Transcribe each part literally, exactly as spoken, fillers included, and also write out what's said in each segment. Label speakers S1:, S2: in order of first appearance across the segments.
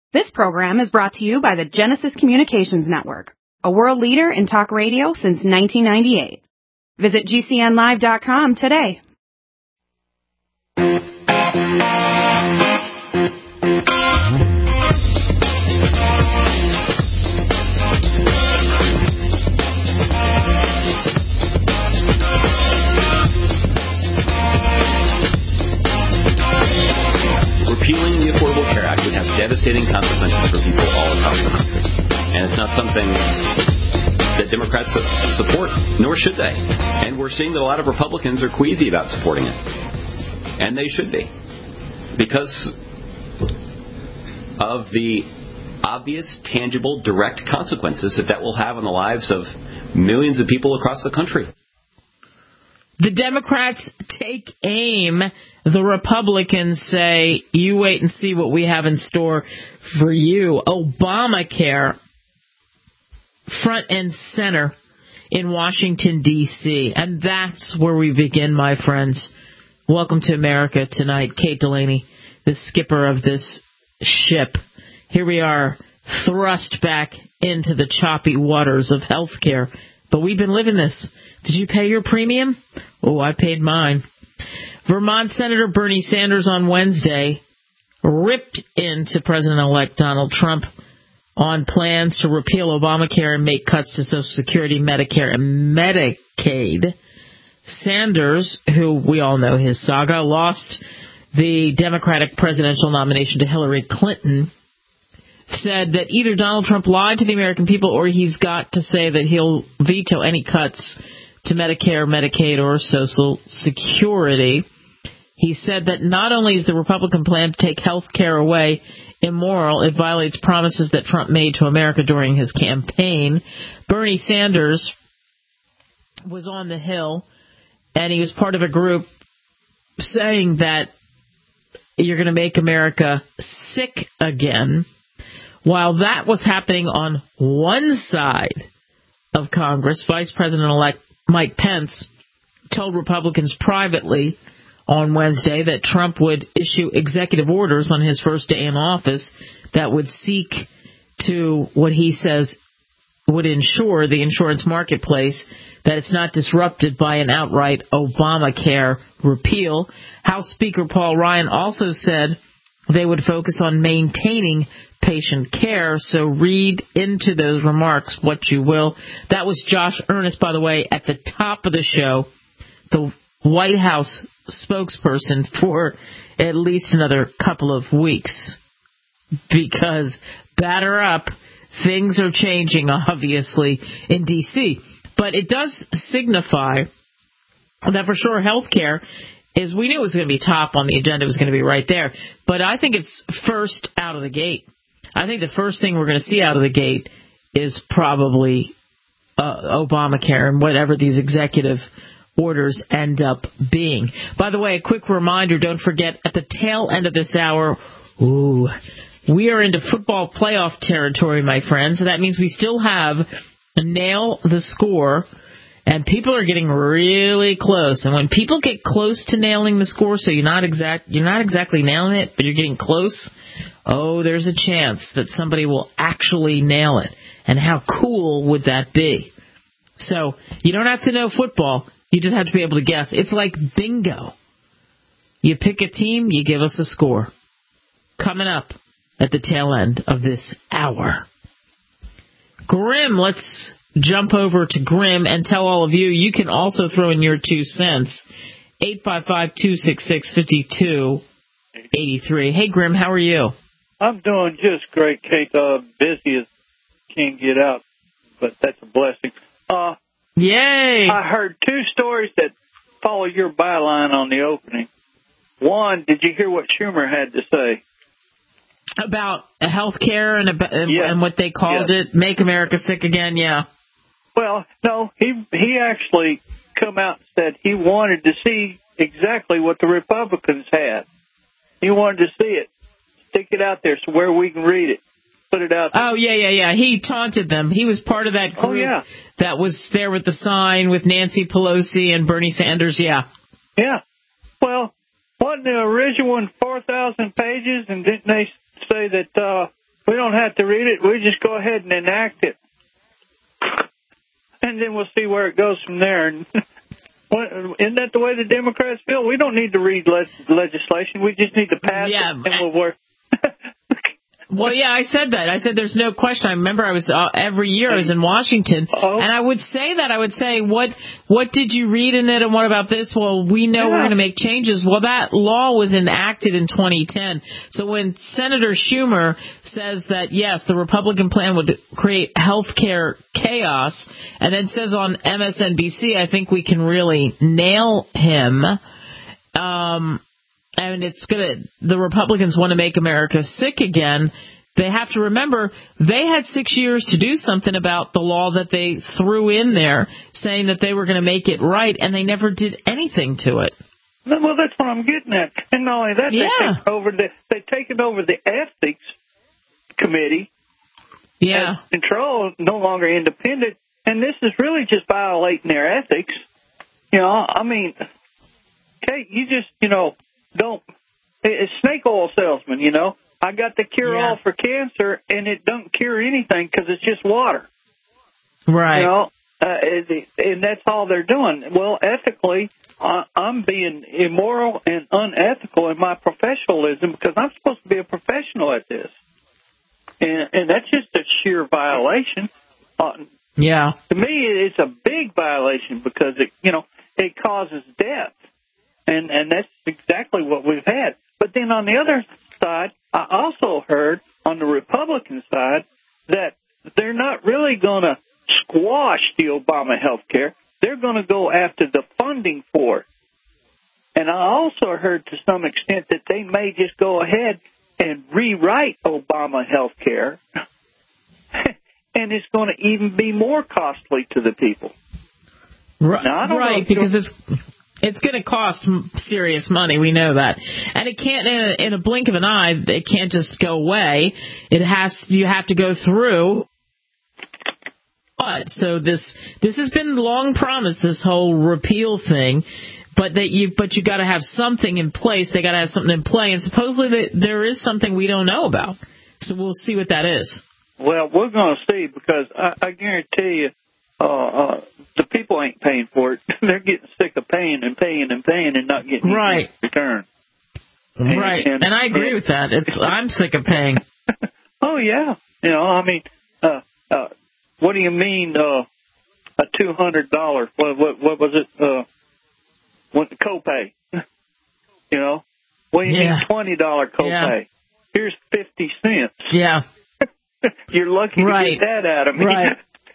S1: This program is brought to you by the Genesis Communications Network, a world leader in talk radio since nineteen ninety-eight. Visit G C N live dot com today.
S2: Repealing the Affordable Care Act would have devastating consequences for people all across the country. And it's not something that Democrats support, nor should they. And we're seeing that a lot of Republicans are queasy about supporting it. And they should be. Because of the obvious, tangible, direct consequences that that will have on the lives of millions of people across the country.
S3: The Democrats take aim. The Republicans say, you wait and see what we have in store for you. Obamacare, front and center in Washington, D C And that's where we begin, my friends. Welcome to America tonight. Kate Delaney, the skipper of this ship. Here we are, thrust back into the choppy waters of health care. But we've been living this. Did you pay your premium? Oh, I paid mine. Vermont Senator Bernie Sanders on Wednesday ripped into President-elect Donald Trump on plans to repeal Obamacare and make cuts to Social Security, Medicare, and Medicaid. Sanders, who we all know his saga, lost the Democratic presidential nomination to Hillary Clinton, said that either Donald Trump lied to the American people or he's got to say that he'll veto any cuts to Medicare, Medicaid, or Social Security. He said that not only is the Republican plan to take health care away immoral, it violates promises that Trump made to America during his campaign. Bernie Sanders was on the Hill, and he was part of a group saying that you're going to make America sick again. While that was happening on one side of Congress, Vice President-elect Mike Pence told Republicans privately on Wednesday that Trump would issue executive orders on his first day in office that would seek to, what he says, would ensure the insurance marketplace that it's not disrupted by an outright Obamacare repeal. House Speaker Paul Ryan also said they would focus on maintaining patient care, so read into those remarks what you will. That was Josh Earnest, by the way, at the top of the show, the White House spokesperson for at least another couple of weeks. Because, batter up, things are changing, obviously, in D C But it does signify that for sure health care is, we knew it was going to be top on the agenda, it was going to be right there. But I think it's first out of the gate. I think the first thing we're going to see out of the gate is probably uh, Obamacare and whatever these executive orders end up being. By the way, a quick reminder, don't forget, at the tail end of this hour, ooh, we are into football playoff territory, my friends. So that means we still have a nail the score, and people are getting really close. And when people get close to nailing the score, so you're not exact, you're not exactly nailing it, but you're getting close, oh, there's a chance that somebody will actually nail it. And how cool would that be? So you don't have to know football. You just have to be able to guess. It's like bingo. You pick a team, you give us a score. Coming up at the tail end of this hour. Grim, let's jump over to Grim and tell all of you, you can also throw in your two cents. eight five five, two six six, five two eight three. Hey, Grim, how are you?
S4: I'm doing just great, Kate. Uh, busy as can't get out, but that's a blessing. Uh,
S3: Yay!
S4: I heard two stories that follow your byline on the opening. One, did you hear what Schumer had to say?
S3: About health care and, about,
S4: yes.
S3: and what they called
S4: yes.
S3: it, Make America Sick Again, yeah.
S4: Well, no, he he actually come out and said he wanted to see exactly what the Republicans had. He wanted to see it. Stick it out there so where we can read it. Put it out there.
S3: Oh, yeah, yeah, yeah. He taunted them. He was part of that group
S4: oh, yeah.
S3: that was there with the sign with Nancy Pelosi and Bernie Sanders, yeah.
S4: Yeah. Well, wasn't the original one four thousand pages, and didn't they say that uh, We don't have to read it. We just go ahead and enact it. And then we'll see where it goes from there. And isn't that the way the Democrats feel? We don't need to read le- legislation. We just need to pass
S3: yeah.
S4: it and we'll work.
S3: Well, yeah, I said that. I said there's no question. I remember I was uh, every year I was in Washington,
S4: oh.
S3: and I would say that. I would say, what what did you read in it, and what about this? Well, we know yeah. we're going to make changes. Well, that law was enacted in twenty ten. So when Senator Schumer says that, yes, the Republican plan would create health care chaos, and then says on M S N B C, I think we can really nail him. Um And it's gonna. The Republicans want to make America sick again. They have to remember they had six years to do something about the law that they threw in there, saying that they were going to make it right, and they never did anything to it.
S4: Well, that's what I'm getting at. And not only that,
S3: yeah.
S4: they take over the they taken over the ethics committee.
S3: Yeah,
S4: control no longer independent, and this is really just violating their ethics. You know, I mean, Kate, you just you know. Don't it's snake oil salesman, you know. I got the cure all yeah. for cancer, and it don't cure anything because it's just water,
S3: right?
S4: You know, uh, and that's all they're doing. Well, ethically, I'm being immoral and unethical in my professionalism because I'm supposed to be a professional at this, and, and that's just a sheer violation. Uh,
S3: yeah,
S4: to me, it's a big violation because it, you know, it causes death. And and that's exactly what we've had. But then on the other side, I also heard on the Republican side that they're not really going to squash the Obama health care. They're going to go after the funding for it. And I also heard to some extent that they may just go ahead and rewrite Obama health care. And it's going to even be more costly to the people.
S3: Right,
S4: now, I don't
S3: right
S4: know
S3: because it's... It's going to cost serious money. We know that, and it can't in a, in a blink of an eye. It can't just go away. It has. You have to go through. But so this this has been long promised. This whole repeal thing, but that you but you got to have something in place. They got to have something in play, and supposedly there is something we don't know about. So we'll see what that is.
S4: Well, we're going to see because I, I guarantee you. Uh, uh, the people ain't paying for it. They're getting sick of paying and paying and paying and not getting
S3: right.
S4: any return.
S3: Right, and, and, and I agree and, with that. It's I'm sick of paying.
S4: Oh yeah, you know, I mean, uh, uh, what do you mean uh, a two hundred dollar? What, what what was it? Uh, what the copay? You know, what do you
S3: yeah.
S4: mean twenty dollar copay?
S3: Yeah.
S4: Here's fifty cents.
S3: Yeah,
S4: you're lucky
S3: right.
S4: to get that out of me.
S3: Right.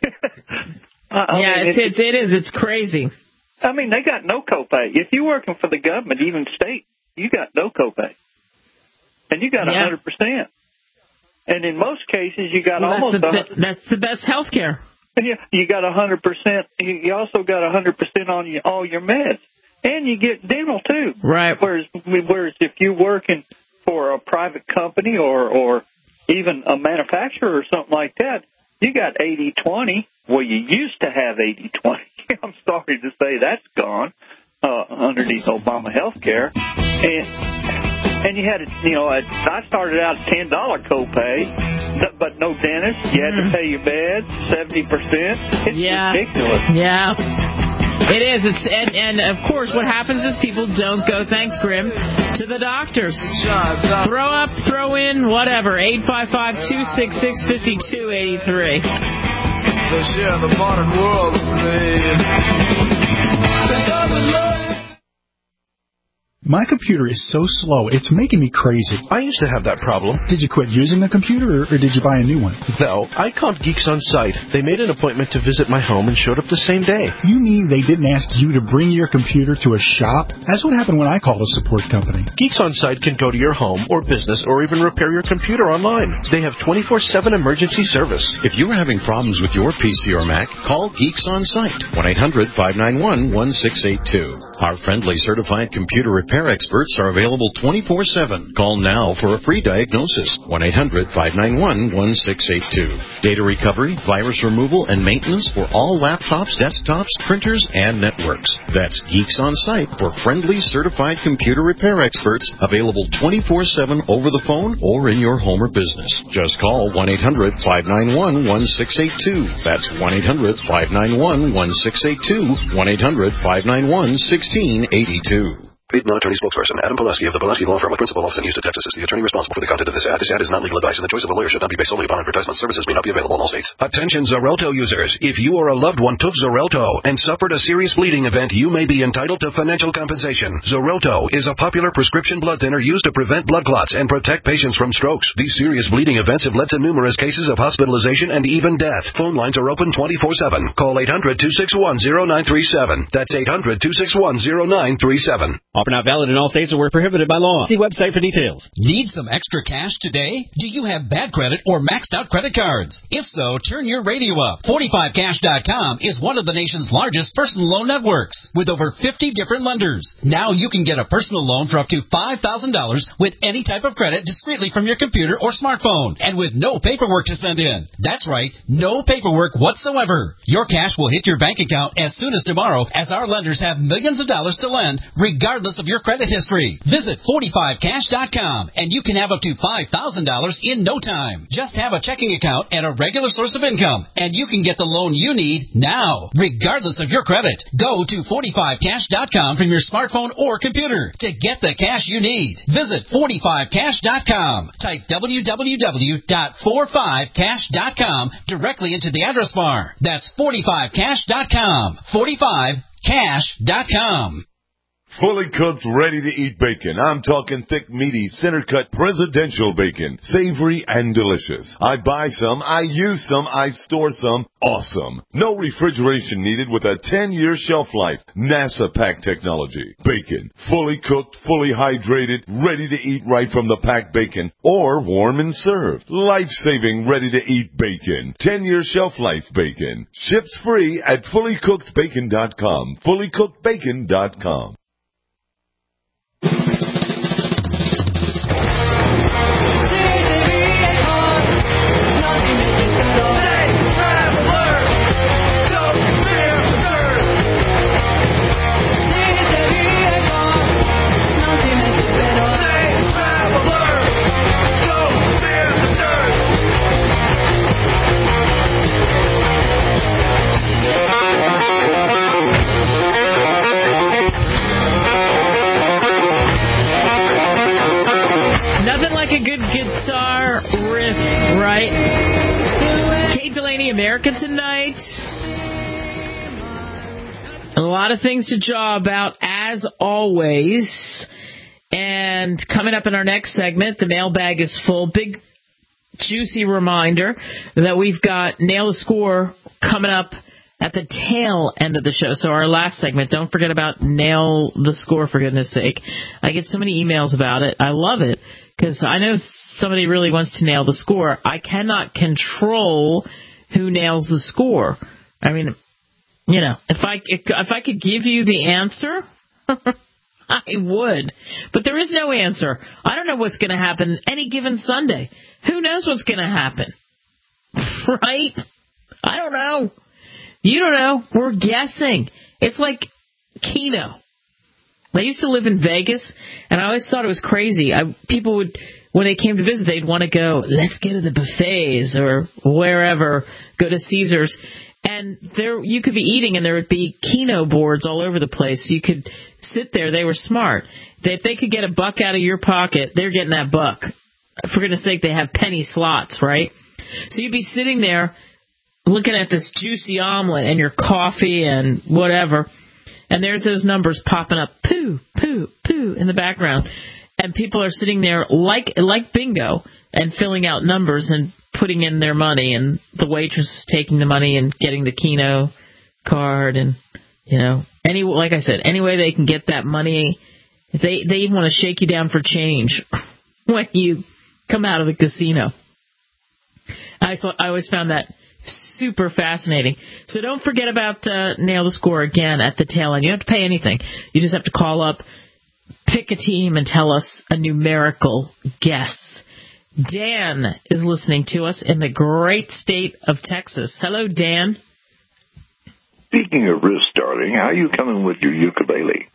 S4: I
S3: yeah,
S4: mean,
S3: it's, it's, it is. It's crazy.
S4: I mean, they got no copay. If you're working for the government, even state, you got no copay. And you got yeah. one hundred percent. And in most cases, you got
S3: well,
S4: almost...
S3: That's the, that's the best health care.
S4: Yeah, you got one hundred percent. You also got one hundred percent on your, all your meds. And you get dental, too.
S3: Right.
S4: Whereas, whereas if you're working for a private company or, or even a manufacturer or something like that, you got eighty twenty. Well, you used to have eighty twenty. I'm sorry to say that's gone uh, underneath Obama health care. And, and you had, a, you know, a, I started out at ten dollar copay, but no dentist. You had mm. to pay your meds, seventy percent. It's
S3: yeah.
S4: ridiculous.
S3: Yeah. It is. It's, and, and, of course, what happens is people don't go, thanks, Grim, to the doctors. Throw up, throw in, whatever, eight five five, two six six, five two eight three.
S5: So share the modern world with me.
S6: My computer is so slow, it's making me crazy.
S7: I used to have that problem.
S6: Did you quit using the computer, or, or did you buy a new one?
S7: No, I called Geeks On Site. They made an appointment to visit my home and showed up the same day.
S6: You mean they didn't ask you to bring your computer to a shop? That's what happened when I called a support company.
S7: Geeks On Site can go to your home or business or even repair your computer online. They have twenty-four seven emergency service.
S8: If you are having problems with your P C or Mac, call Geeks On Site, one eight hundred, five nine one, one six eight two. Our friendly certified computer repair repair experts are available twenty-four seven. Call now for a free diagnosis. one eight hundred five nine one one six eight two. Data recovery, virus removal, and maintenance for all laptops, desktops, printers, and networks. That's Geeks On Site for friendly, certified computer repair experts available twenty-four seven over the phone or in your home or business. Just call one eight hundred five nine one one six eight two. That's one eight hundred five nine one one six eight two. one eight hundred five nine one one six eight two.
S9: Paid non-attorney spokesperson Adam Pulaski of the Pulaski Law Firm with principal office in Houston, Texas is the attorney responsible for the content of this ad. This ad is not legal advice, and the choice of a lawyer should not be based solely upon advertisement. Services may not be available in all states. Attention Xarelto users. If you or a loved one took Xarelto and suffered a serious bleeding event, you may be entitled to financial compensation. Xarelto is a popular prescription blood thinner used to prevent blood clots and protect patients from strokes. These serious bleeding events have led to numerous cases of hospitalization and even death. Phone lines are open twenty-four seven. Call eight hundred two six one zero nine three seven. That's eight hundred two six one zero nine three seven.
S10: Offer not valid in all states or were prohibited by law. See website for details.
S11: Need some extra cash today? Do you have bad credit or maxed out credit cards? If so, turn your radio up. forty-five cash dot com is one of the nation's largest personal loan networks with over fifty different lenders. Now you can get a personal loan for up to five thousand dollars with any type of credit discreetly from your computer or smartphone and with no paperwork to send in. That's right, no paperwork whatsoever. Your cash will hit your bank account as soon as tomorrow, as our lenders have millions of dollars to lend regardless of your credit history. Visit forty-five cash dot com and you can have up to five thousand dollars in no time. Just have a checking account and a regular source of income, and you can get the loan you need now, regardless of your credit. Go to forty-five cash dot com from your smartphone or computer to get the cash you need. Visit forty-five cash dot com. Type w w w dot forty-five cash dot com directly into the address bar. That's forty-five cash dot com. forty-five cash dot com.
S12: Fully cooked, ready-to-eat bacon. I'm talking thick, meaty, center-cut presidential bacon. Savory and delicious. I buy some, I use some, I store some. Awesome. No refrigeration needed with a ten-year shelf life. NASA pack technology. Bacon. Fully cooked, fully hydrated, ready to eat right from the packed bacon. Or warm and served. Life-saving, ready-to-eat bacon. ten-year shelf life bacon. Ships free at fully cooked bacon dot com. fully cooked bacon dot com.
S3: A good guitar riff, right? Kate Delaney, America Tonight. A lot of things to jaw about, as always. And coming up in our next segment, the mailbag is full. Big, juicy reminder that we've got Nail the Score coming up at the tail end of the show. So our last segment, don't forget about Nail the Score, for goodness sake. I get so many emails about it. I love it. Because I know somebody really wants to nail the score. I cannot control who nails the score. I mean, you know, if I if I could give you the answer, I would. But there is no answer. I don't know what's going to happen any given Sunday. Who knows what's going to happen? Right? I don't know. You don't know. We're guessing. It's like Keno. I used to live in Vegas, and I always thought it was crazy. I, people would, when they came to visit, they'd want to go, let's go to the buffets or wherever, go to Caesars. And there, you could be eating, and there would be Keno boards all over the place. You could sit there. They were smart. They, if they could get a buck out of your pocket, they're getting that buck. For goodness sake, they have penny slots, right? So you'd be sitting there looking at this juicy omelet and your coffee and whatever. And there's those numbers popping up, poo, poo, poo, in the background. And people are sitting there like like bingo and filling out numbers and putting in their money. And the waitress is taking the money and getting the Keno card. And, you know, any like I said, any way they can get that money. They, they even want to shake you down for change when you come out of the casino. I thought I always found that super fascinating. So don't forget about uh, Nail the Score again at the tail end. You don't have to pay anything. You just have to call up, pick a team and tell us a numerical guess. Dan is listening to us in the great state of Texas. Hello, Dan.
S13: Speaking of wrist, darling, how are you coming with your ukulele?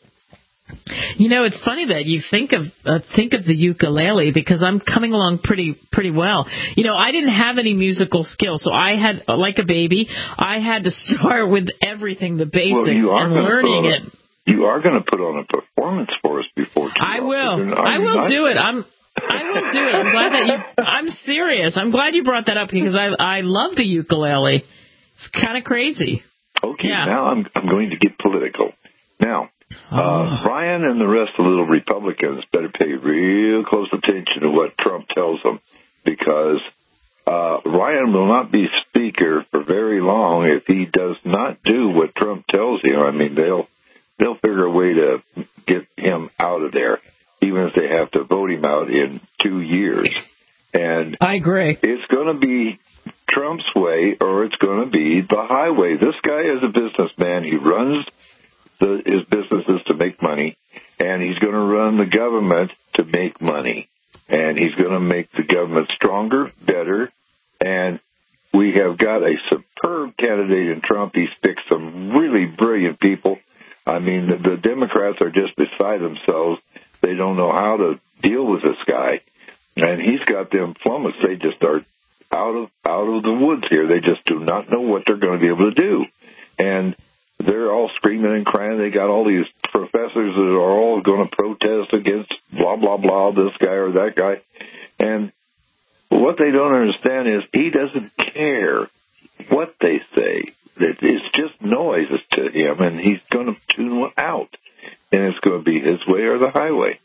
S3: You know, it's funny that you think of uh, think of the ukulele because I'm coming along pretty pretty well. You know, I didn't have any musical skills, so I had, like a baby, I had to start with everything, the basics,
S13: well, you are
S3: and learning
S13: a,
S3: it.
S13: You are going to put on a performance for us before too
S3: I
S13: long.
S3: will. I will do it. I'm. I will do it. I'm glad that you. I'm serious. I'm glad you brought that up because I I love the ukulele. It's kind of crazy.
S13: Okay,
S3: yeah.
S13: now I'm I'm going to get political. Now,
S3: oh.
S13: uh, Ryan and the rest of the little Republicans better pay real close attention to what Trump tells them, because uh, Ryan will not be Speaker for very long if he does not do what Trump tells him. I mean, they'll they'll figure a way to get him out of there, even if they have to vote him out in two years. And
S3: I agree.
S13: It's going to be Trump's way or it's going to be the highway. This guy is a businessman. He runs the, his businesses to make money, and he's going to run the government to make money. And he's going to make the government stronger, better, and we have got a superb candidate in Trump. He's picked some really brilliant people. I mean, the, the Democrats are just beside themselves. They don't know how to deal with this guy. And he's got them flummoxed. They just are out of out of the woods here. They just do not know what they're going to be able to do. And they're all screaming and crying. They got all these professors that are all going to protest against blah, blah, blah, this guy or that guy. And what they don't understand is he doesn't care what they say. It's just noise to him, and he's going to tune it out. And it's going to be his way or the highway.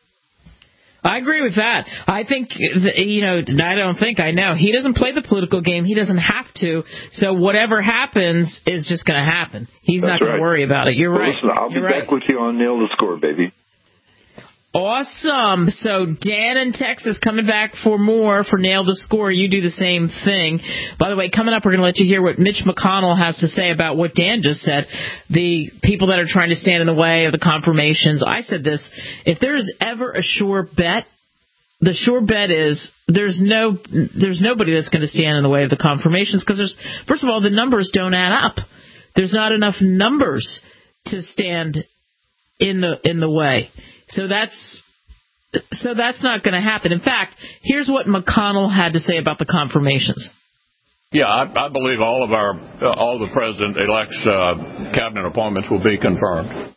S3: I agree with that. I think, you know, I don't think, I know. He doesn't play the political game. He doesn't have to. So whatever happens is just going to happen. He's
S13: That's
S3: not going
S13: right.
S3: to worry about it. You're
S13: well,
S3: right.
S13: Listen, I'll
S3: You're
S13: be
S3: right.
S13: back with you on Nail the Score, baby.
S3: Awesome. So Dan in Texas coming back for more for Nail the Score. You do the same thing. By the way, coming up, we're going to let you hear what Mitch McConnell has to say about what Dan just said. The people that are trying to stand in the way of the confirmations. I said this, if there's ever a sure bet, the sure bet is there's no there's nobody that's going to stand in the way of the confirmations because there's first of all, the numbers don't add up. There's not enough numbers to stand in the in the way. So that's so that's not going to happen. In fact, here's what McConnell had to say about the confirmations.
S14: Yeah, I, I believe all of our uh, all the president-elect's uh, cabinet appointments will be confirmed.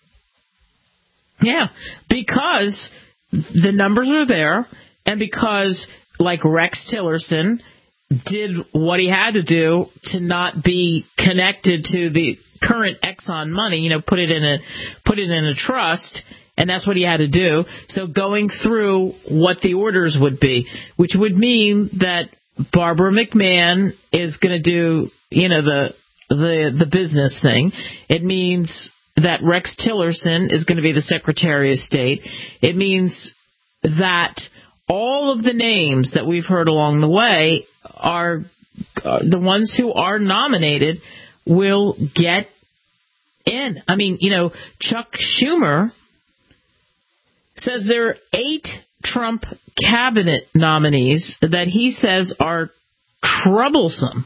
S3: Yeah, because the numbers are there, and because, like Rex Tillerson did what he had to do to not be connected to the current Exxon money, you know, put it in a put it in a trust. And that's what he had to do. So going through what the orders would be, which would mean that Barbara McMahon is going to do, you know, the the the business thing. It means that Rex Tillerson is going to be the Secretary of State. It means that all of the names that we've heard along the way are uh, the ones who are nominated will get in. I mean, you know, Chuck Schumer says there are eight Trump cabinet nominees that he says are troublesome.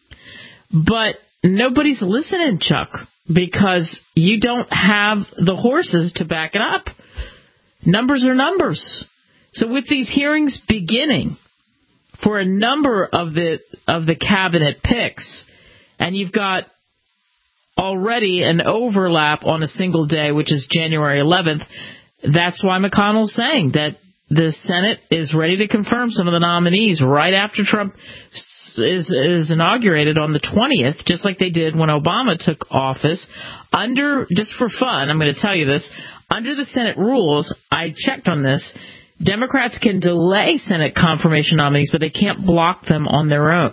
S3: But nobody's listening, Chuck, because you don't have the horses to back it up. Numbers are numbers. So with these hearings beginning for a number of the of the cabinet picks, and you've got already an overlap on a single day, which is January eleventh, that's why McConnell's saying that the Senate is ready to confirm some of the nominees right after Trump is is inaugurated on the twentieth, just like they did when Obama took office. Under, just for fun, I'm going to tell you this, under the Senate rules, I checked on this, Democrats can delay Senate confirmation nominees, but they can't block them on their own.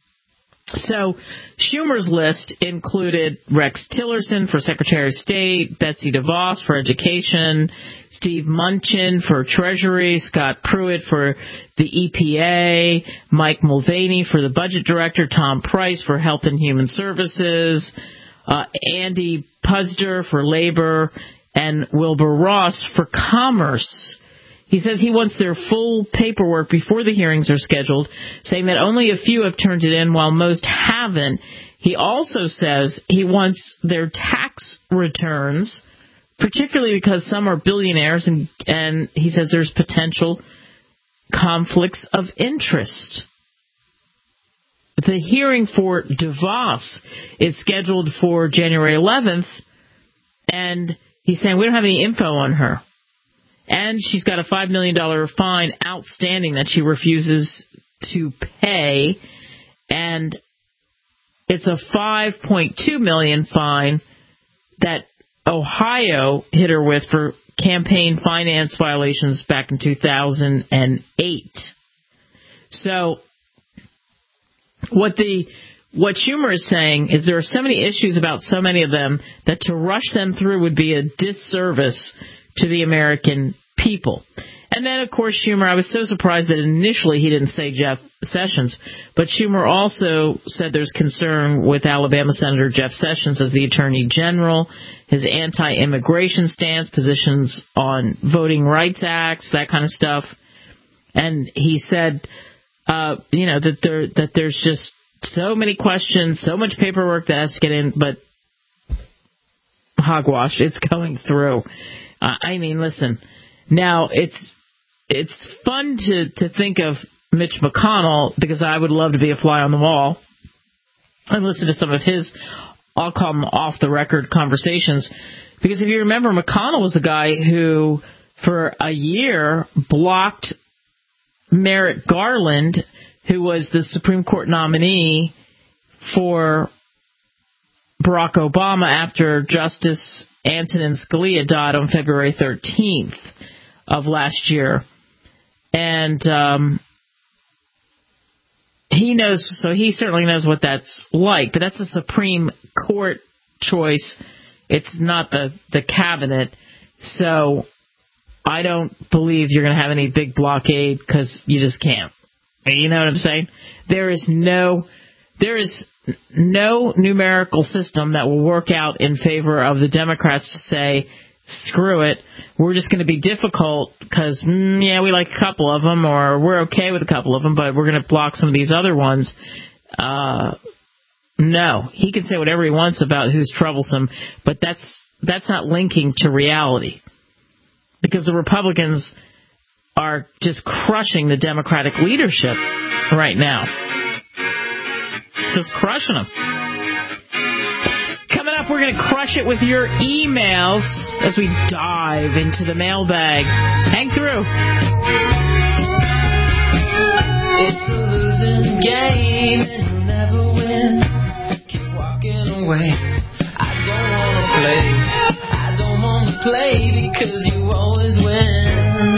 S3: So Schumer's list included Rex Tillerson for Secretary of State, Betsy DeVos for Education, Steve Mnuchin for Treasury, Scott Pruitt for the E P A, Mike Mulvaney for the Budget Director, Tom Price for Health and Human Services, uh, Andy Puzder for Labor, and Wilbur Ross for Commerce. He says he wants their full paperwork before the hearings are scheduled, saying that only a few have turned it in while most haven't. He also says he wants their tax returns, particularly because some are billionaires, and, and he says there's potential conflicts of interest. The hearing for DeVos is scheduled for January eleventh, and he's saying we don't have any info on her. And she's got a five million dollars fine outstanding that she refuses to pay, and it's a five point two million dollars fine that Ohio hit her with for campaign finance violations back in two thousand eight. So what the what Schumer is saying is there are so many issues about so many of them that to rush them through would be a disservice to the American people. And then, of course, Schumer, I was so surprised that initially he didn't say Jeff Sessions, but Schumer also said there's concern with Alabama Senator Jeff Sessions as the Attorney General, his anti-immigration stance, positions on voting rights acts, that kind of stuff. And he said, uh, you know, that there that there's just so many questions, so much paperwork that has to get in, but hogwash, it's going through. Uh, I mean, listen, now it's it's fun to, to think of Mitch McConnell, because I would love to be a fly on the wall and listen to some of his, I'll call them off-the-record conversations. Because if you remember, McConnell was the guy who, for a year, blocked Merrick Garland, who was the Supreme Court nominee for Barack Obama after Justice Antonin Scalia died on February thirteenth of last year. And um, he knows, so he certainly knows what that's like, but that's a Supreme Court choice. It's not the, the cabinet. So I don't believe you're going to have any big blockade, because you just can't. You know what I'm saying? There is no, there is no numerical system that will work out in favor of the Democrats to say, screw it, we're just going to be difficult because, mm, yeah, we like a couple of them, or we're okay with a couple of them, but we're going to block some of these other ones. Uh, no, he can say whatever he wants about who's troublesome, but that's that's not linking to reality, because the Republicans are just crushing the Democratic leadership right now. Just crushing them. Coming up, we're going to crush it with your emails as we dive into the mailbag. Hang through.
S15: It's a losing game and you'll never win. Keep walking away. I don't want to play. I don't want to play because you always win.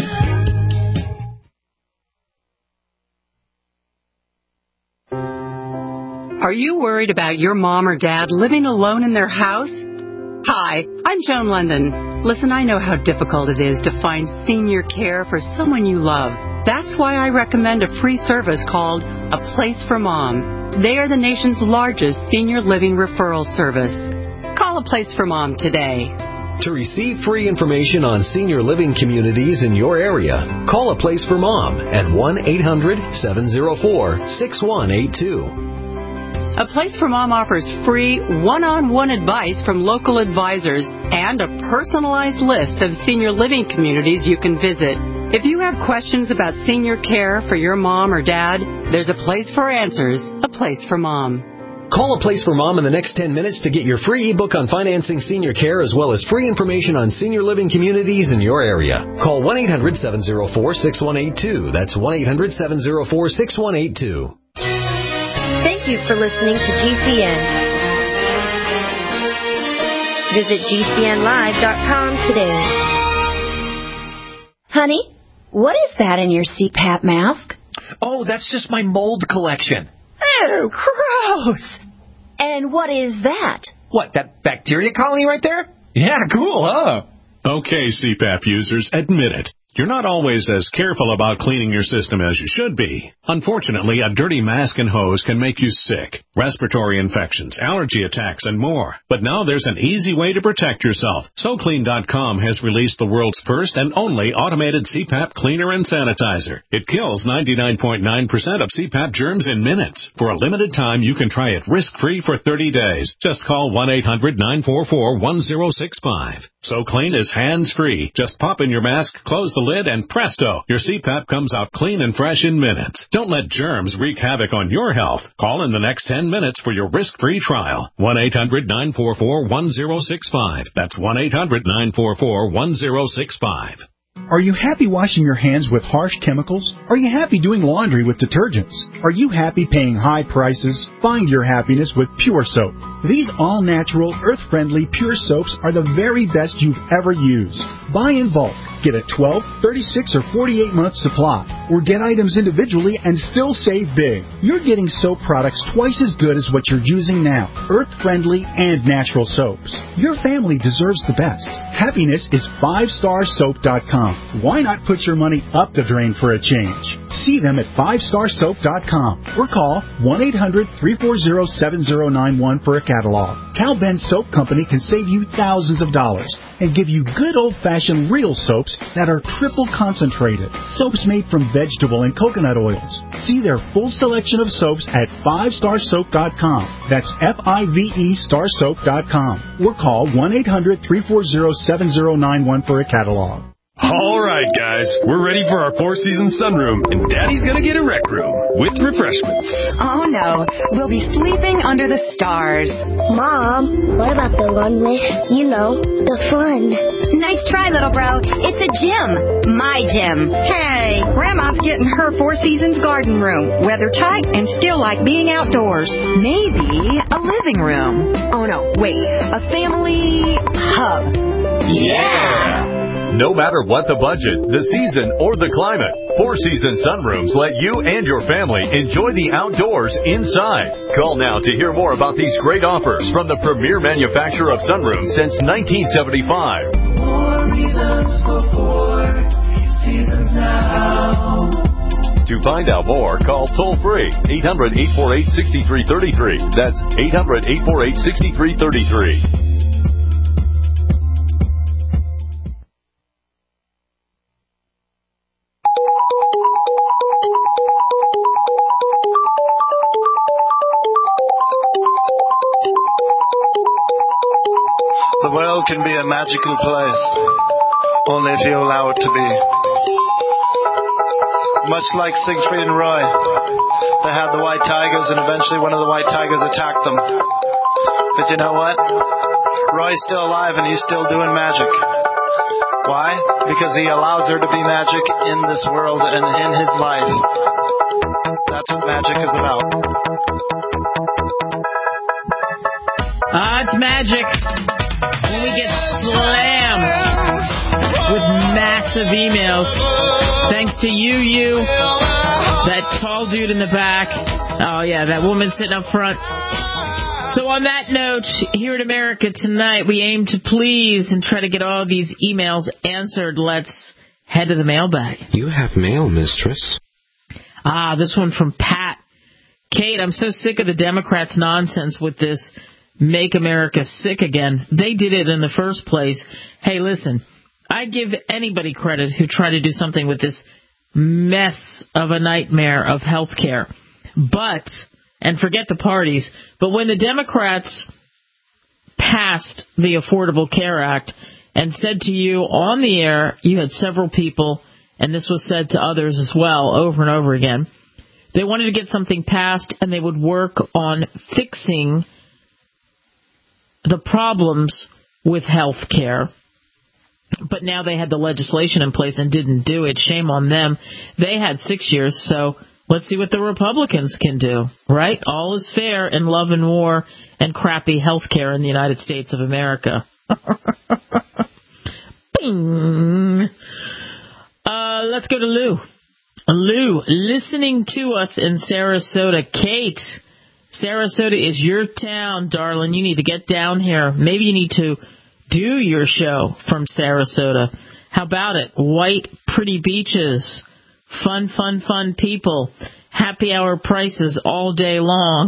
S1: Are you worried about your mom or dad living alone in their house? Hi, I'm Joan London. Listen, I know how difficult it is to find senior care for someone you love. That's why I recommend a free service called A Place for Mom. They are the nation's largest senior living referral service. Call A Place for Mom today.
S16: To receive free information on senior living communities in your area, call A Place for Mom at one eight hundred seven oh four six one eight two.
S1: A Place for Mom offers free one-on-one advice from local advisors and a personalized list of senior living communities you can visit. If you have questions about senior care for your mom or dad, there's a place for answers, A Place for Mom.
S16: Call A Place for Mom in the next ten minutes to get your free ebook on financing senior care, as well as free information on senior living communities in your area. Call one eight hundred seven oh four six one eight two. That's one eight hundred seven oh four six one eight two.
S17: Thank you for listening to G C N. Visit G C N live dot com today. Honey, what is that in your C PAP mask?
S18: Oh, that's just my mold collection.
S17: Oh, gross. And what is that?
S18: What, that bacteria colony right there? Yeah, cool, huh?
S19: Okay, C PAP users, admit it. You're not always as careful about cleaning your system as you should be. Unfortunately, a dirty mask and hose can make you sick, respiratory infections, allergy attacks, and more. But now there's an easy way to protect yourself. So Clean dot com has released the world's first and only automated C PAP cleaner and sanitizer. It kills ninety-nine point nine percent of C PAP germs in minutes. For a limited time, you can try it risk-free for thirty days. Just call one eight hundred nine four four one zero six five. So Clean is hands-free. Just pop in your mask, close the lid, and presto, your C PAP comes out clean and fresh in minutes. Don't let germs wreak havoc on your health. Call in the next ten minutes for your risk-free trial. one eight hundred nine four four one zero six five. That's one eight hundred nine four four one zero six five.
S6: Are you happy washing your hands with harsh chemicals? Are you happy doing laundry with detergents? Are you happy paying high prices? Find your happiness with Pure Soap. These all-natural, earth-friendly Pure Soaps are the very best you've ever used. Buy in bulk. Get a twelve, thirty-six, or forty-eight month supply. Or get items individually and still save big. You're getting soap products twice as good as what you're using now. Earth-friendly and natural soaps. Your family deserves the best. Happiness is five star soap dot com. Why not put your money up the drain for a change? See them at five star soap dot com or call one eight hundred three four zero seven zero nine one for a catalog. Cal Ben Soap Company can save you thousands of dollars and give you good old-fashioned real soaps that are triple concentrated. Soaps made from vegetable and coconut oils. See their full selection of soaps at five star soap dot com. That's F I V E star soap dot com. Or call one eight hundred three four zero seven zero nine one for a catalog.
S20: All right, guys, we're ready for our four-season sunroom, and Daddy's gonna get a rec room with refreshments.
S21: Oh, no. We'll be sleeping under the stars.
S22: Mom, what about the one with, you know, the fun?
S17: Nice try, little bro. It's a gym. My gym.
S21: Hey, Grandma's getting her Four Seasons garden room. Weather tight and still like being outdoors.
S1: Maybe a living room. Oh, no, wait. A family hub.
S20: Yeah! No matter what the budget, the season, or the climate, Four Seasons Sunrooms let you and your family enjoy the outdoors inside. Call now to hear more about these great offers from the premier manufacturer of sunrooms since nineteen seventy-five.
S15: More reasons for Four Seasons now.
S20: To find out more, call toll-free eight hundred eight four eight six three three three. That's eight hundred eight four eight six three three three.
S23: The world can be a magical place, only if you allow it to be. Much like Siegfried and Roy, they had the white tigers, and eventually one of the white tigers attacked them. But you know what? Roy's still alive, and he's still doing magic. Why? Because he allows there to be magic in this world and in his life. That's what magic is about.
S3: Ah, it's magic. When we get slammed with massive emails, thanks to you, you, that tall dude in the back. Oh, yeah, that woman sitting up front. So on that note, here in America tonight, we aim to please and try to get all these emails answered. Let's head to the mailbag.
S24: You have mail, mistress.
S3: Ah, this one from Pat. Kate, I'm so sick of the Democrats' nonsense with this Make America Sick Again. They did it in the first place. Hey, listen, I give anybody credit who tried to do something with this mess of a nightmare of health care. But, and forget the parties, but when the Democrats passed the Affordable Care Act and said to you on the air, you had several people, and this was said to others as well over and over again, they wanted to get something passed and they would work on fixing the problems with health care. But now they had the legislation in place and didn't do it. Shame on them. They had six years, so let's see what the Republicans can do, right? All is fair in love and war and crappy health care in the United States of America. Bing. Uh, let's go to Lou. Lou, listening to us in Sarasota. Kate, Sarasota is your town, darling. You need to get down here. Maybe you need to do your show from Sarasota. How about it? White, pretty beaches, fun, fun, fun people, happy hour prices all day long.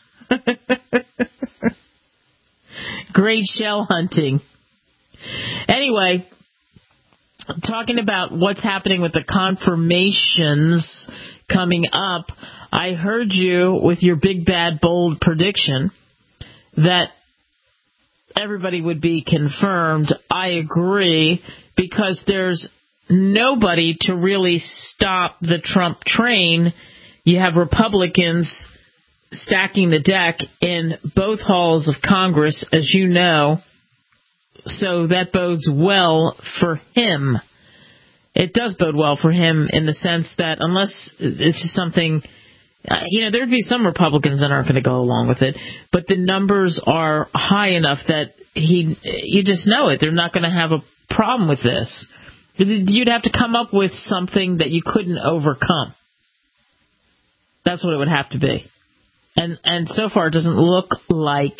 S3: Great shell hunting. Anyway, talking about what's happening with the confirmations coming up, I heard you with your big, bad, bold prediction that everybody would be confirmed. I agree, because there's nobody to really stop the Trump train. You have Republicans stacking the deck in both halls of Congress, as you know, so that bodes well for him. It does bode well for him in the sense that unless it's just something, uh, you know, there'd be some Republicans that aren't going to go along with it, but the numbers are high enough that he, you just know it. They're not going to have a problem with this. You'd have to come up with something that you couldn't overcome. That's what it would have to be. And and so far, it doesn't look like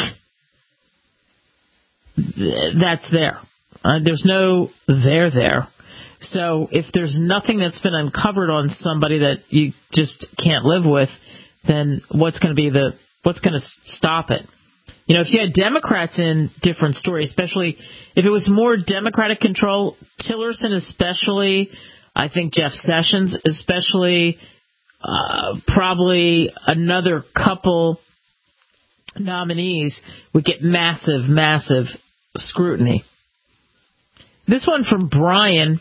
S3: th- that's there. Uh, there's no there there. So if there's nothing that's been uncovered on somebody that you just can't live with, then what's going to be the what's going to stop it? You know, if you had Democrats in, different story, especially if it was more Democratic control, Tillerson especially, I think Jeff Sessions especially, uh, probably another couple nominees would get massive, massive scrutiny. This one from Brian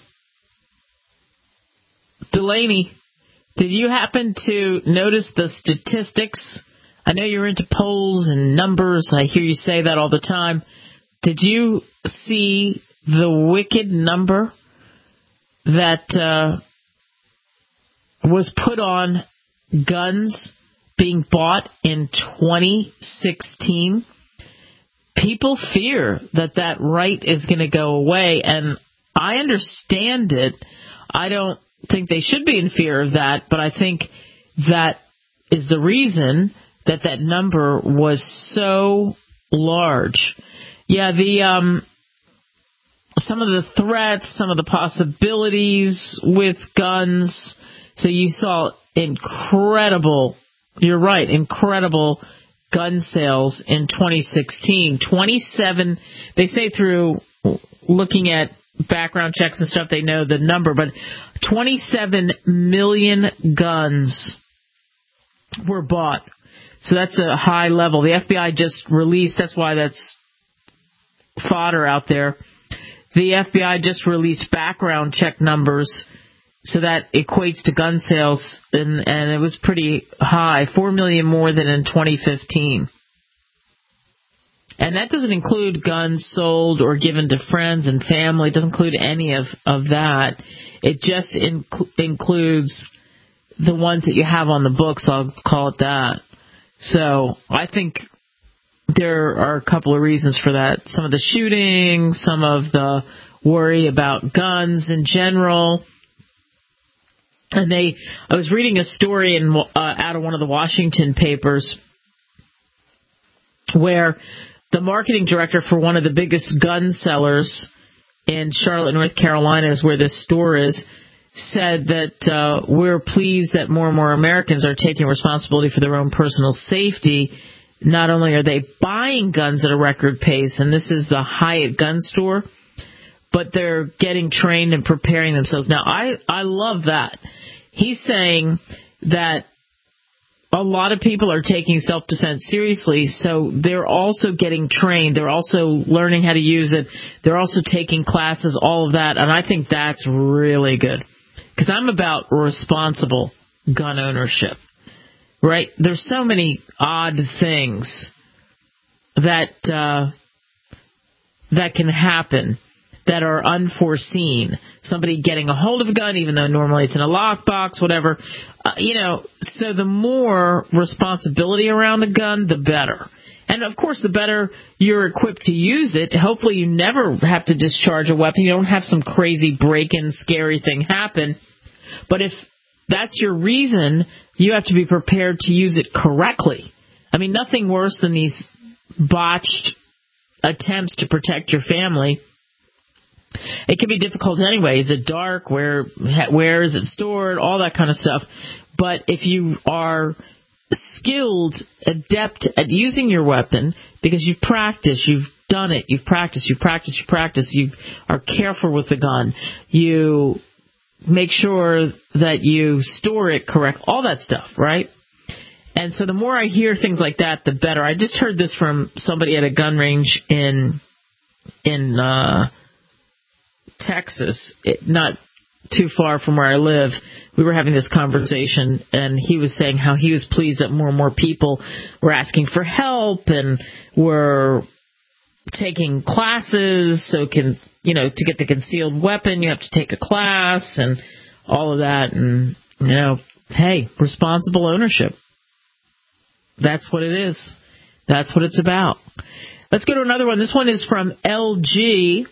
S3: Delaney. Did you happen to notice the statistics? I know you're into polls and numbers. I hear you say that all the time. Did you see the wicked number that uh, was put on guns being bought in twenty sixteen? People fear that that right is going to go away, and I understand it. I don't think they should be in fear of that, but I think that is the reason that that number was so large. Yeah, the um, some of the threats, some of the possibilities with guns. So you saw incredible, you're right, incredible gun sales in twenty sixteen. twenty-seven, they say through looking at background checks and stuff, they know the number, but twenty-seven million guns were bought. So that's a high level. The F B I just released, that's why that's fodder out there. The F B I just released background check numbers, so that equates to gun sales, and, and it was pretty high, four million more than in twenty fifteen. And that doesn't include guns sold or given to friends and family. It doesn't include any of, of that. It just inc- includes the ones that you have on the books, I'll call it that. So I think there are a couple of reasons for that. Some of the shooting, some of the worry about guns in general. And they, I was reading a story in, uh, out of one of the Washington papers where the marketing director for one of the biggest gun sellers in Charlotte, North Carolina, is where this store is, said that uh, we're pleased that more and more Americans are taking responsibility for their own personal safety. Not only are they buying guns at a record pace, and this is the Hyatt gun store, but they're getting trained and preparing themselves. Now, I, I love that. He's saying that a lot of people are taking self-defense seriously, so they're also getting trained. They're also learning how to use it. They're also taking classes, all of that, and I think that's really good. Because I'm about responsible gun ownership, right? There's so many odd things that uh, that can happen that are unforeseen. Somebody getting a hold of a gun, even though normally it's in a lockbox, whatever. Uh, you know, so the more responsibility around a gun, the better. And, of course, the better you're equipped to use it. Hopefully you never have to discharge a weapon. You don't have some crazy break-in, scary thing happen. But if that's your reason, you have to be prepared to use it correctly. I mean, nothing worse than these botched attempts to protect your family It can be difficult anyway. Is it dark? Where where is it stored? All that kind of stuff. But if you are skilled, adept at using your weapon, because you've practiced, you've done it, you've practiced, you've practiced, you practice, you are careful with the gun, you make sure that you store it correct, all that stuff, right? And so the more I hear things like that, the better. I just heard this from somebody at a gun range in in uh, Texas, it, not too far from where I live. We were having this conversation, and he was saying how he was pleased that more and more people were asking for help and were taking classes. So can you know to get the concealed weapon, you have to take a class and all of that. And you know, hey, responsible ownership. That's what it is. That's what it's about. Let's go to another one. This one is from L G,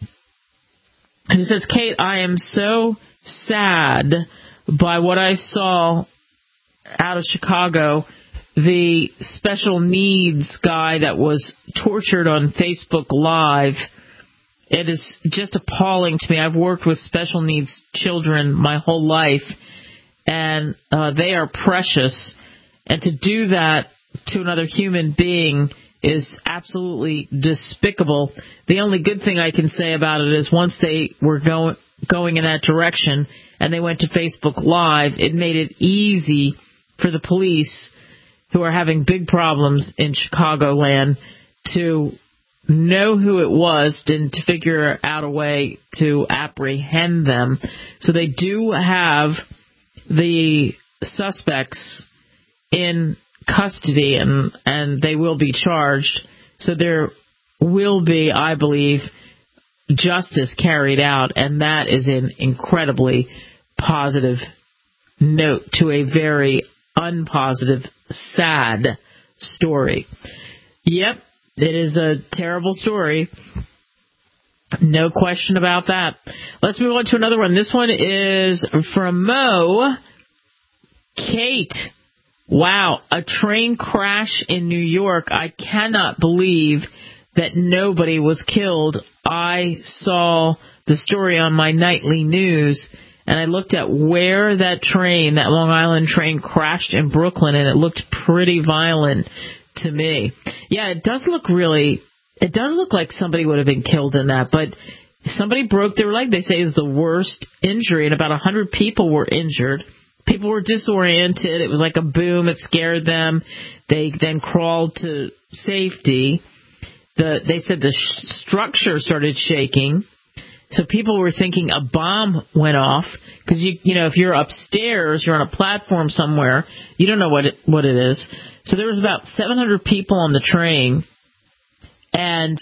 S3: who says, Kate, I am so sad by what I saw out of Chicago. The special needs guy that was tortured on Facebook Live. It is just appalling to me. I've worked with special needs children my whole life, and uh, they are precious. And to do that to another human being is absolutely despicable. The only good thing I can say about it is once they were going going in that direction and they went to Facebook Live, it made it easy for the police, who are having big problems in Chicagoland, to know who it was and to figure out a way to apprehend them. So they do have the suspects in custody, and, and they will be charged. So there will be, I believe, justice carried out, and that is an incredibly positive note to a very unpositive, sad story. Yep, it is a terrible story. No question about that. Let's move on to another one. This one is from Mo. Kate, wow, a train crash in New York. I cannot believe that nobody was killed. I saw the story on my nightly news, and I looked at where that train, that Long Island train, crashed in Brooklyn, and it looked pretty violent to me. Yeah, it does look really, it does look like somebody would have been killed in that, but somebody broke their leg, they say, is the worst injury, and about one hundred people were injured. People were disoriented. It was like a boom. It scared them. They then crawled to safety. The, they said the sh- structure started shaking. So people were thinking a bomb went off. Because, you you know, if you're upstairs, you're on a platform somewhere, you don't know what it, what it is. So there was about seven hundred people on the train. And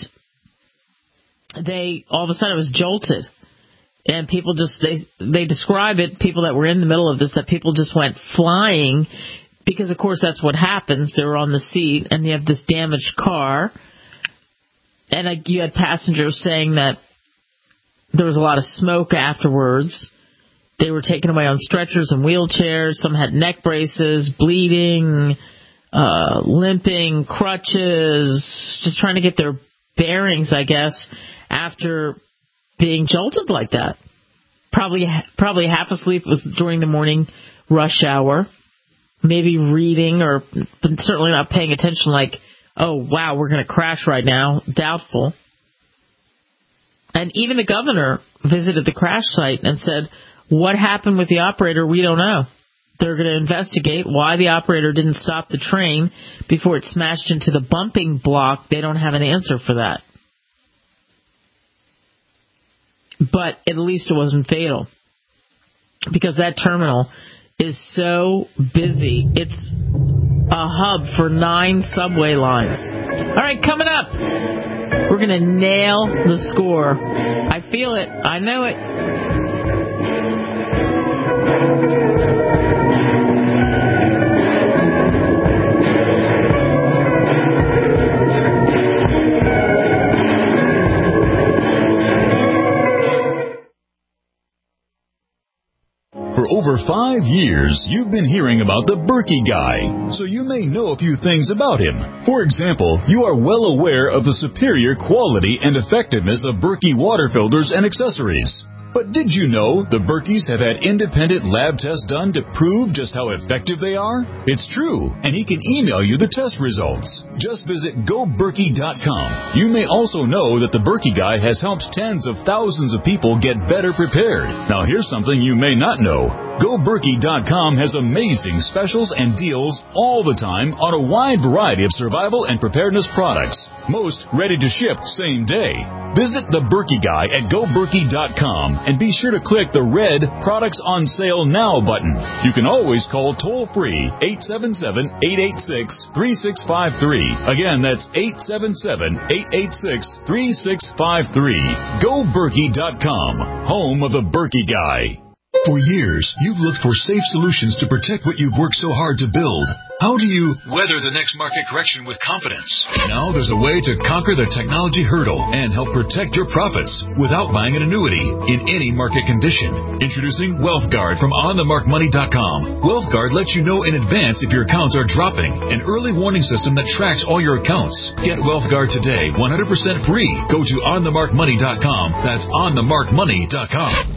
S3: they, all of a sudden, it was jolted. And people just, they they describe it, people that were in the middle of this, that people just went flying because, of course, that's what happens. They were on the seat, and you have this damaged car. And uh, you had passengers saying that there was a lot of smoke afterwards. They were taken away on stretchers and wheelchairs. Some had neck braces, bleeding, uh, limping, crutches, just trying to get their bearings, I guess, after being jolted like that. Probably probably half asleep. It was during the morning rush hour. Maybe reading, or but certainly not paying attention, like, oh, wow, we're going to crash right now. Doubtful. And even the governor visited the crash site and said, what happened with the operator, we don't know. They're going to investigate why the operator didn't stop the train before it smashed into the bumping block. They don't have an answer for that. But at least it wasn't fatal, because that terminal is so busy. It's a hub for nine subway lines. All right, coming up, we're going to nail the score. I feel it. I know it.
S12: For over
S2: five years, you've been hearing about the Berkey Guy, so you may know a few things about him. For example, you are well aware of the superior quality and effectiveness of Berkey water filters and accessories. But did you know the Berkeys have had independent lab tests done to prove just how effective they are? It's true, and he can email you the test results. Just visit go berkey dot com. You may also know that the Berkey Guy has helped tens of thousands of people get better prepared. Now here's something you may not know. go berkey dot com has amazing specials and deals all the time on a wide variety of survival and preparedness products. Most ready to ship same day. Visit the Berkey Guy at go berkey dot com and be sure to click the red Products on Sale Now button. You can always call toll-free eight seven seven, eight eight six, three six five three. Again, that's eight seven seven, eight eight six, three six five three. go berkey dot com, home of the Berkey Guy.
S4: For years, you've looked for safe solutions to protect what you've worked so hard to build. How do you weather the next market correction with confidence? Now there's a way to conquer the technology hurdle and help protect your profits without buying an annuity in any market condition. Introducing WealthGuard from on the mark money dot com. WealthGuard lets you know in advance if your accounts are dropping. An early warning system that tracks all your accounts. Get WealthGuard today, one hundred percent free. Go to on the mark money dot com. That's on the mark money dot com.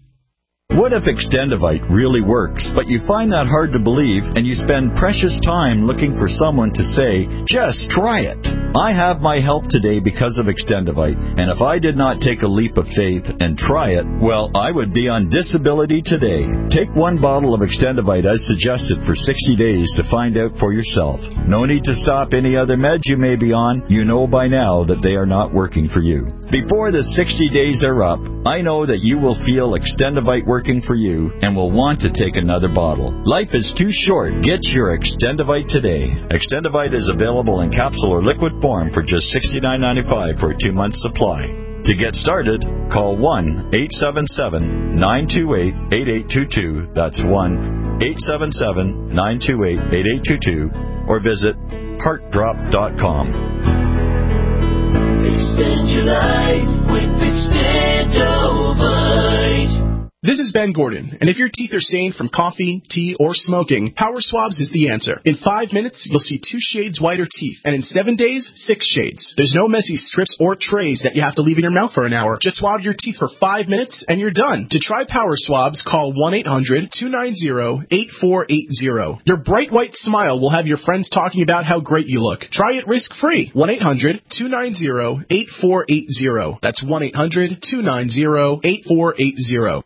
S5: What if Extendivite really works, but you find that hard to believe and you spend precious time looking for someone to say, just try it? I have my help today because of Extendivite, and if I did not take a leap of faith and try it, well, I would be on disability today. Take one bottle of Extendivite as suggested for sixty days to find out for yourself. No need to stop any other meds you may be on. You know by now that they are not working for you. Before the sixty days are up, I know that you will feel Extendivite working for you and will want to take another bottle. Life is too short. Get your Extendivite today. Extendivite is available in capsule or liquid form for just sixty-nine ninety-five for a two-month supply. To get started, call one eight seven seven, nine two eight, eight eight two two. That's one eight seven seven, nine two eight, eight eight two two. Or visit heart drop dot com.
S15: Extend your life with Extendivite.
S7: This is Ben Gordon, and if your teeth are stained from coffee, tea, or smoking, Power Swabs is the answer. In five minutes, you'll see two shades whiter teeth, and in seven days, six shades. There's no messy strips or trays that you have to leave in your mouth for an hour. Just swab your teeth for five minutes, and you're done. To try Power Swabs, call one eight hundred, two nine zero, eight four eight zero. Your bright white smile will have your friends talking about how great you look. Try it risk-free. one eight hundred, two nine zero, eight four eight zero. That's one eight hundred, two nine zero, eight four eight zero.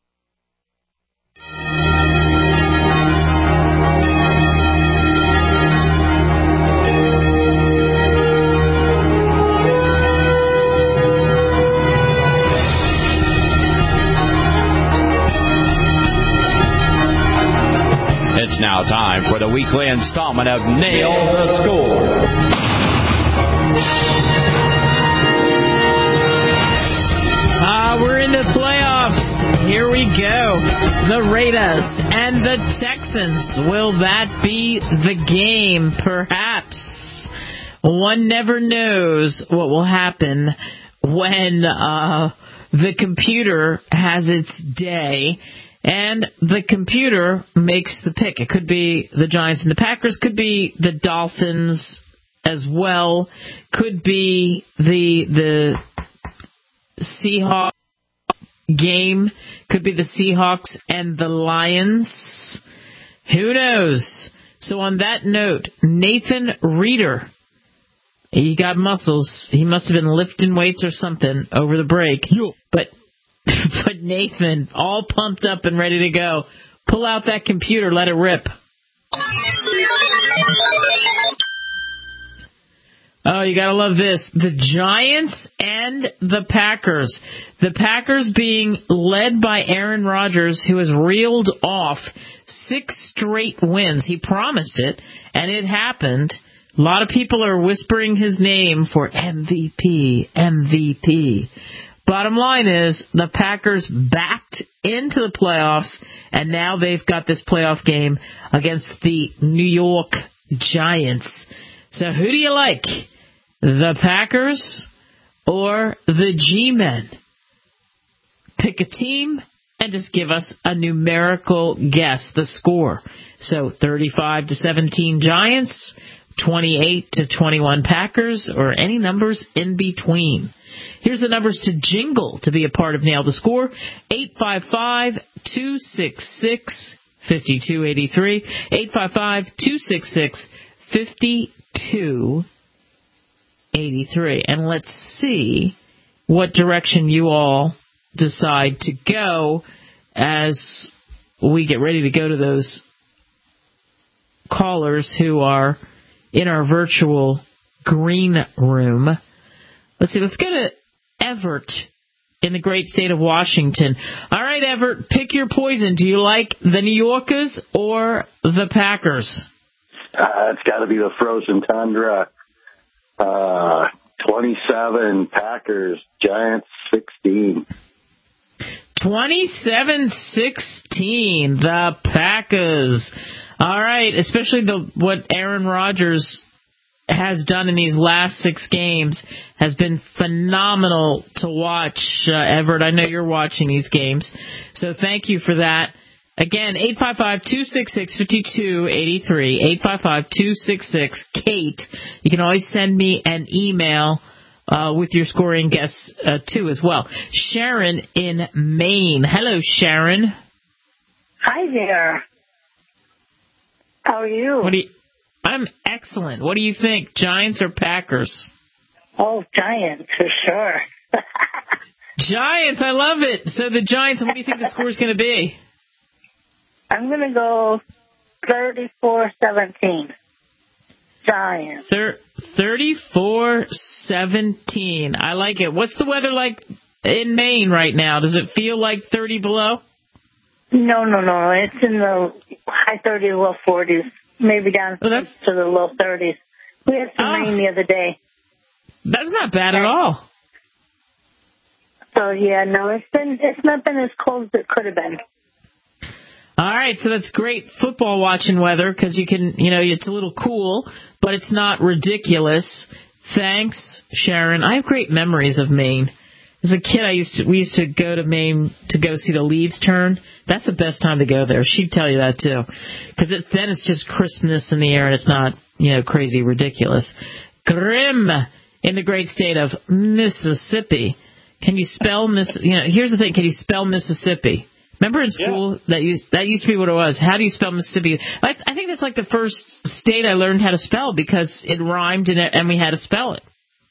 S25: It's now time for the weekly installment of Nail the Score.
S3: Ah, we're in the playoffs. Here we go. The Raiders and the Texans. Will that be the game? Perhaps. One never knows what will happen when uh, the computer has its day. And the computer makes the pick. It could be the Giants and the Packers. Could be the Dolphins as well. Could be the the Seahawks game. Could be the Seahawks and the Lions. Who knows? So on that note, Nathan Reeder. He got muscles. He must have been lifting weights or something over the break. But... But Nathan, all pumped up and ready to go. Pull out that computer, let it rip. Oh, you gotta love this. The Giants and the Packers. The Packers being led by Aaron Rodgers, who has reeled off six straight wins. He promised it, and it happened. A lot of people are whispering his name for M V P, M V P. Bottom line is, the Packers backed into the playoffs, and now they've got this playoff game against the New York Giants. So who do you like? The Packers or the G-Men? Pick a team and just give us a numerical guess, the score. So thirty-five to seventeen Giants, twenty-eight to twenty-one Packers, or any numbers in between. Here's the numbers to jingle to be a part of Nail the Score. eight five five, two six six, five two eight three. eight five five, two six six, five two eight three. And let's see what direction you all decide to go as we get ready to go to those callers who are in our virtual green room. Let's see, let's go to Everett in the great state of Washington. All right, Everett, pick your poison. Do you like the New Yorkers or the Packers?
S8: Uh, it's got to be the frozen tundra. Uh, twenty-seven Packers, Giants sixteen.
S3: twenty-seven sixteen, the Packers. All right, especially the what Aaron Rodgers has done in these last six games has been phenomenal to watch. Uh, Everett, I know you're watching these games, so thank you for that. Again, eight five five, two six six, five two eight three, eight five five, two six six, Kate. You can always send me an email uh, with your scoring guess, uh, too, as well. Sharon in Maine. Hello, Sharon.
S9: Hi there. How are you?
S3: What do you... I'm excellent. What do you think, Giants or Packers?
S9: Oh, Giants, for sure.
S3: Giants, I love it. So the Giants, what do you think the score is going to be?
S9: I'm going to go thirty-four seventeen. Giants.
S3: Thir- thirty-four seventeen. I like it. What's the weather like in Maine right now? Does it feel like thirty below?
S9: No, no, no. It's in the high thirties, low forties. Maybe down oh, to the low thirties. We had some oh. rain the other day.
S3: That's not bad at all.
S9: So yeah, no, it's been it's not been as cold as it could have been.
S3: All right, so that's great football watching weather because you can, you know, it's a little cool, but it's not ridiculous. Thanks, Sharon. I have great memories of Maine. As a kid, I used to we used to go to Maine to go see the leaves turn. That's the best time to go there. She'd tell you that too, because it, then it's just crispness in the air and it's not, you know, crazy ridiculous. Grim in the great state of Mississippi. Can you spell Miss? You know, here's the thing. Can you spell Mississippi? Remember in school yeah. that used that used to be what it was. How do you spell Mississippi? I, I think that's like the first state I learned how to spell because it rhymed and, it, and we had to spell it.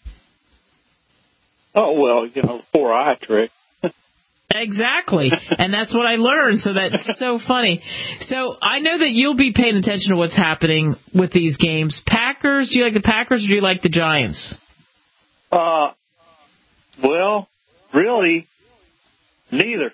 S10: Oh, well, you know, four eye trick.
S3: Exactly. And that's what I learned, so that's so funny. So I know that you'll be paying attention to what's happening with these games. Packers, do you like the Packers or do you like the Giants?
S10: Uh, well, really, neither.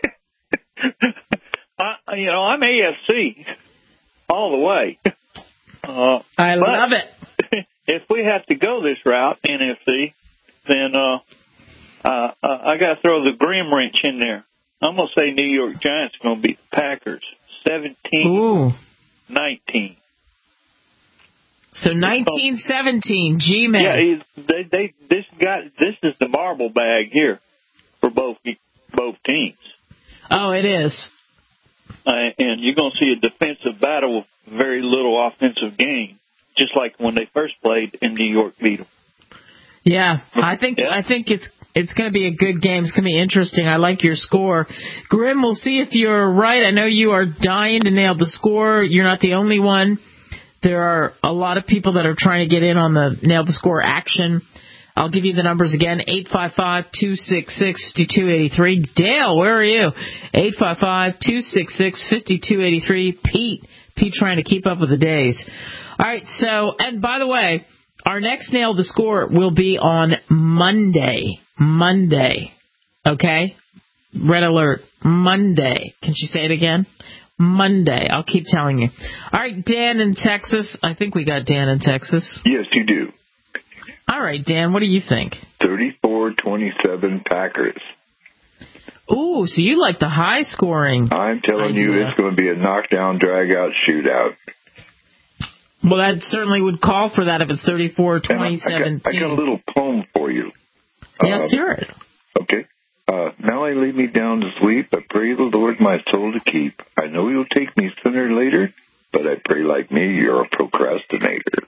S10: I, you know, I'm A F C all the way. Uh,
S3: I love it.
S10: If we have to go this route, N F C, then uh, uh, I got to throw the Grim wrench in there. I'm going to say New York Giants are going to beat the Packers seventeen nineteen.
S3: So nineteen seventeen, G-Man.
S10: Yeah, they, they, this got this is the marble bag here for both both teams.
S3: Oh, it is.
S10: Uh, and you're going to see a defensive battle with very little offensive gain, just like when they first played in New York beat them.
S3: Yeah, I think yeah. I think it's it's going to be a good game. It's going to be interesting. I like your score. Grim, we'll see if you're right. I know you are dying to nail the score. You're not the only one. There are a lot of people that are trying to get in on the nail the score action. I'll give you the numbers again, eight five five, two six six, five two eight three. Dale, where are you? eight five five, two six six, five two eight three. Pete, Pete trying to keep up with the days. All right, so, and by the way, our next Nail the Score will be on Monday. Monday. Okay? Red alert. Monday. Can she say it again? Monday. I'll keep telling you. All right, Dan in Texas. I think we got Dan in Texas.
S11: Yes, you do.
S3: All right, Dan, what do you think?
S11: thirty-four twenty-seven Packers.
S3: Ooh, so you like the high scoring.
S11: I'm telling idea. you, it's going to be a knockdown, drag-out shootout.
S3: Well, that certainly would call for that if it's thirty-four twenty-seven.
S11: I, I, I got a little poem for you.
S3: Yeah, let's uh, hear it.
S11: Okay. Uh, now I lay me down to sleep. I pray the Lord my soul to keep. I know you'll take me sooner or later, but I pray like me, you're a procrastinator.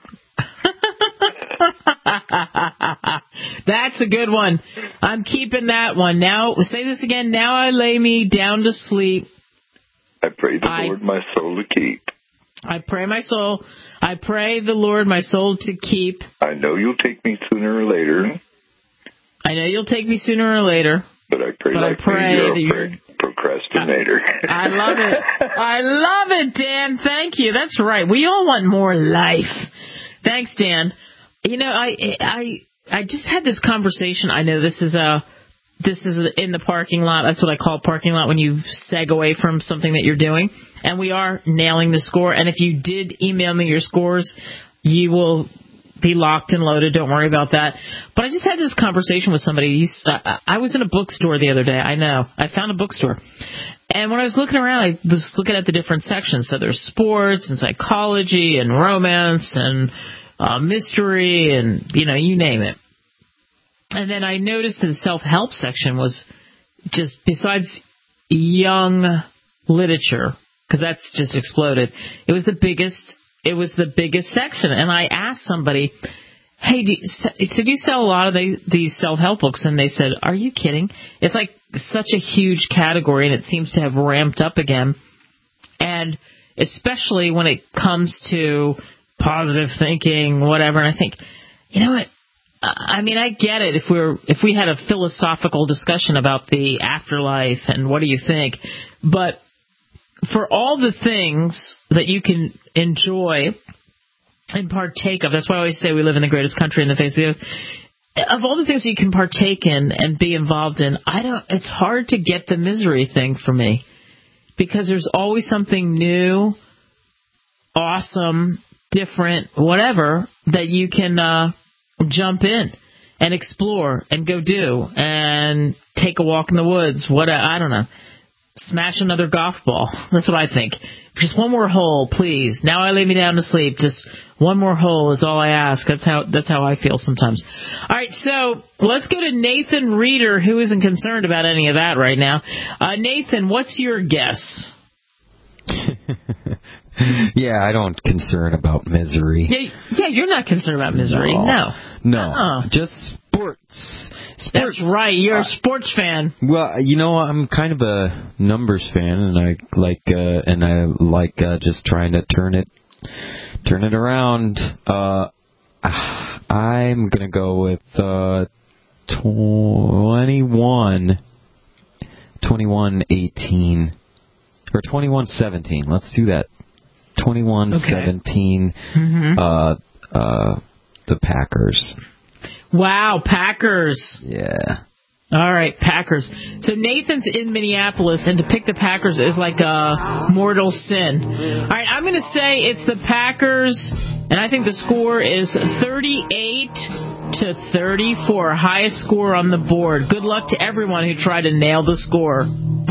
S3: That's a good one. I'm keeping that one. Now, say this again. Now I lay me down to sleep.
S11: I pray the
S3: I,
S11: Lord my soul to keep.
S3: I pray my soul. I pray the Lord my soul to keep.
S11: I know you'll take me sooner or later.
S3: I know you'll take me sooner or later.
S11: But I pray
S3: but
S11: like
S3: I pray
S11: me, you're
S3: that
S11: a
S3: you're...
S11: procrastinator.
S3: I love it. I love it, Dan. Thank you. That's right. We all want more life. Thanks, Dan. You know, I I I just had this conversation. I know this is a this is in the parking lot. That's what I call parking lot when you seg away from something that you're doing. And we are nailing the score. And if you did email me your scores, you will be locked and loaded. Don't worry about that. But I just had this conversation with somebody. He's, uh, I was in a bookstore the other day. I know. I found a bookstore. And when I was looking around, I was looking at the different sections. So there's sports and psychology and romance and uh, mystery and, you know, you name it. And then I noticed that the self-help section was just, besides young literature, because that's just exploded, it was the biggest It was the biggest section. And I asked somebody, hey, do you, so do you sell a lot of the, these self-help books? And they said, are you kidding? It's like such a huge category, and it seems to have ramped up again. And especially when it comes to positive thinking, whatever. And I think, you know what? I mean, I get it if we were, if we had a philosophical discussion about the afterlife and what do you think, but for all the things that you can enjoy and partake of, that's why I always say we live in the greatest country in the face of the earth. Of all the things you can partake in and be involved in, I don't. It's hard to get the misery thing for me, because there's always something new, awesome, different, whatever, that you can uh, jump in and explore and go do and take a walk in the woods. What I don't know. Smash another golf ball. That's what I think. Just one more hole, please. Now I lay me down to sleep. Just one more hole is all I ask. That's how that's how I feel sometimes. All right, so let's go to Nathan Reeder, who isn't concerned about any of that right now. Uh, Nathan, what's your guess?
S24: Yeah, I don't concern about misery.
S3: Yeah, yeah, you're not concerned about misery. No.
S24: No.
S3: no.
S24: Uh-uh. Just sports. Sports.
S3: That's right. You're a sports fan.
S24: Well, you know, I'm kind of a numbers fan, and I like uh, and I like uh, just trying to turn it turn it around. Uh, I'm gonna go with uh, twenty-one, twenty-one eighteen, or twenty-one seventeen. Let's do that. twenty-one seventeen. Okay. Mm-hmm. Uh, uh, the Packers.
S3: Wow, Packers.
S24: Yeah.
S3: All right, Packers. So Nathan's in Minneapolis, and to pick the Packers is like a mortal sin. All right, I'm going to say it's the Packers, and I think the score is thirty-eight to thirty-four, highest score on the board. Good luck to everyone who tried to nail the score.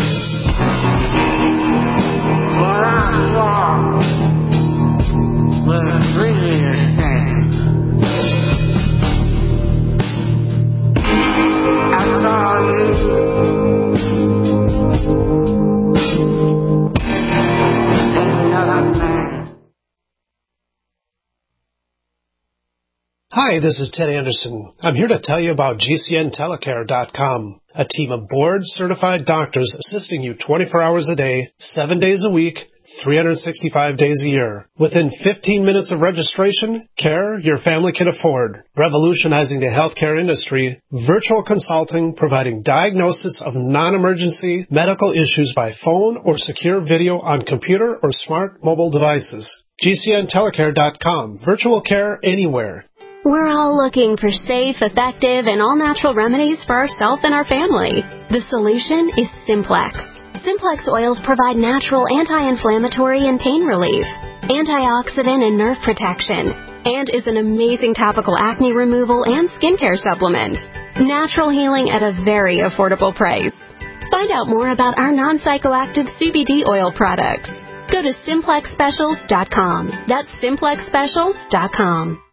S13: Hi, this is Ted Anderson. I'm here to tell you about G C N Telecare dot com, a team of board-certified doctors assisting you twenty-four hours a day, seven days a week, three hundred sixty-five days a year. Within fifteen minutes of registration, care your family can afford. Revolutionizing the healthcare industry, virtual consulting providing diagnosis of non-emergency medical issues by phone or secure video on computer or smart mobile devices. G C N Telecare dot com. Virtual care anywhere.
S14: We're all looking for safe, effective, and all-natural remedies for ourselves and our family. The solution is Simplex. Simplex oils provide natural anti-inflammatory and pain relief, antioxidant and nerve protection, and is an amazing topical acne removal and skincare supplement. Natural healing at a very affordable price. Find out more about our non-psychoactive C B D oil products. Go to Simplex Specials dot com. That's Simplex Specials dot com.